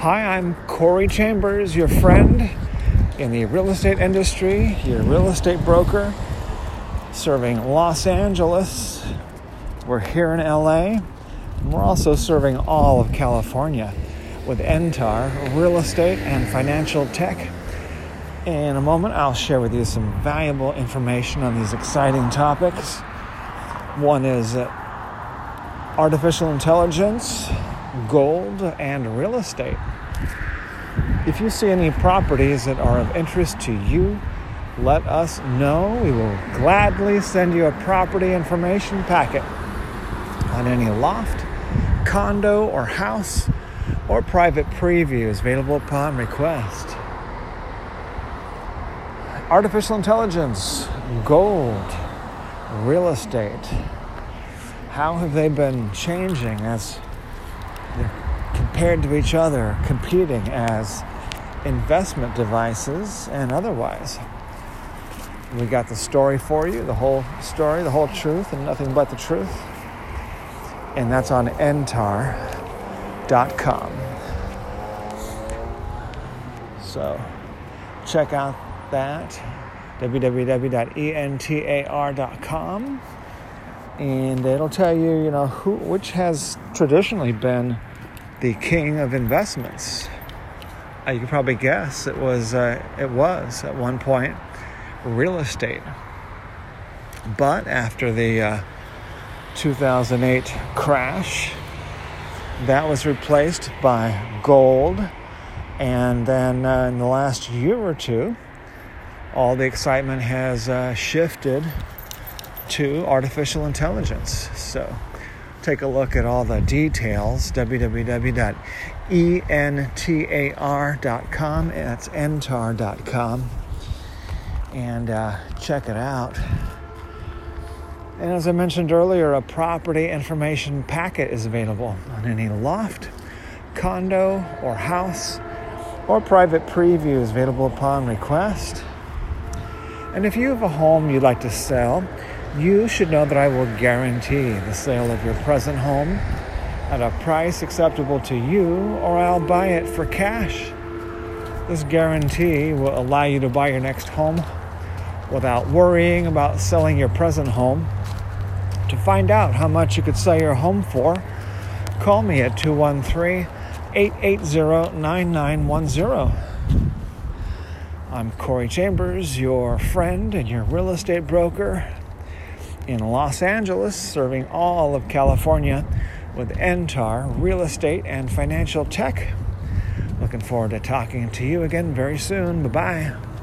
Hi, I'm Corey Chambers, your friend in the real estate industry, your real estate broker, serving Los Angeles. We're here in LA, and we're also serving all of California with NTAR, real estate and financial tech. In a moment, I'll share with you some valuable information on these exciting topics. One is artificial intelligence, gold, and real estate. If you see any properties that are of interest to you, let us know. We will gladly send you a property information packet on any loft, condo, or house, or private previews available upon request. Artificial intelligence, gold, real estate. How have they been changing as they're compared to each other, competing as investment devices and otherwise? We got the story for you, the whole story, the whole truth, and nothing but the truth. And that's on NTAR.com. So check out that, www.entar.com. And it'll tell you, which has traditionally been the king of investments. You can probably guess it was at one point real estate. But after the 2008 crash, that was replaced by gold. And then in the last year or two, all the excitement has shifted to artificial intelligence. So take a look at all the details, www.entar.com. That's NTAR.com. And check it out. And as I mentioned earlier, a property information packet is available on any loft, condo, or house, or private previews available upon request. And if you have a home you'd like to sell, you should know that I will guarantee the sale of your present home at a price acceptable to you, or I'll buy it for cash. This guarantee will allow you to buy your next home without worrying about selling your present home. To find out how much you could sell your home for, call me at 213-880-9910. I'm Corey Chambers, your friend and your real estate broker in Los Angeles, serving all of California with NTAR, real estate and financial tech. Looking forward to talking to you again very soon. Bye-bye.